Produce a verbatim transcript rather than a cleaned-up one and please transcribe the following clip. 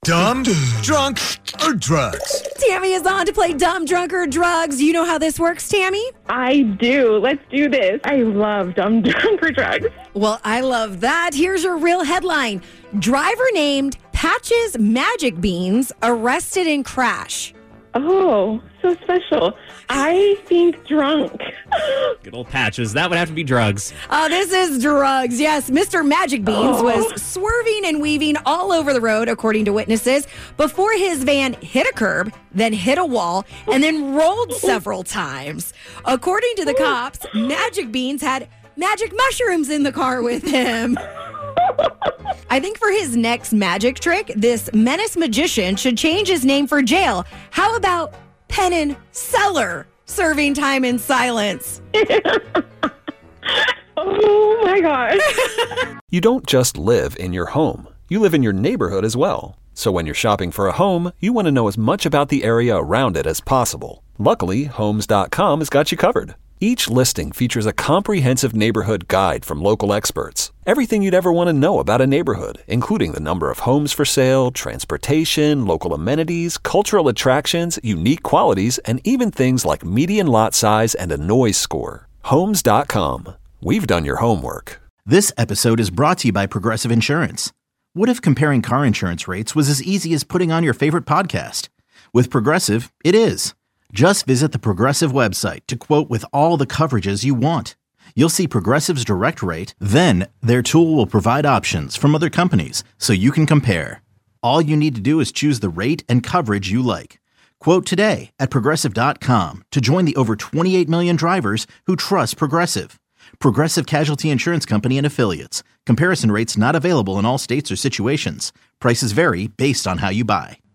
Dumb, drunk, or drugs? Tammy is on to play Dumb, Drunk, or Drugs. You know how this works, Tammy? I do. Let's do this. I love Dumb, Drunk, or Drugs. Well, I love that. Here's your real headline. Driver named Patches Magic Beans arrested in crash. Oh, so special. I think drunk. Good old Patches. That would have to be drugs. Uh, this is drugs. Yes, Mister Magic Beans Oh. was swerving and weaving all over the road, according to witnesses, before his van hit a curb, then hit a wall, and then rolled several times. According to the cops, Magic Beans had magic mushrooms in the car with him. I think for his next magic trick, this menace magician should change his name for jail. How about Penn and Cellar, serving time in silence? Oh, my gosh. You don't just live in your home. You live in your neighborhood as well. So when you're shopping for a home, you want to know as much about the area around it as possible. Luckily, Homes dot com has got you covered. Each listing features a comprehensive neighborhood guide from local experts. Everything you'd ever want to know about a neighborhood, including the number of homes for sale, transportation, local amenities, cultural attractions, unique qualities, and even things like median lot size and a noise score. Homes dot com. We've done your homework. This episode is brought to you by Progressive Insurance. What if comparing car insurance rates was as easy as putting on your favorite podcast? With Progressive, it is. Just visit the Progressive website to quote with all the coverages you want. You'll see Progressive's direct rate, then their tool will provide options from other companies so you can compare. All you need to do is choose the rate and coverage you like. Quote today at Progressive dot com to join the over twenty-eight million drivers who trust Progressive. Progressive Casualty Insurance Company and Affiliates. Comparison rates not available in all states or situations. Prices vary based on how you buy.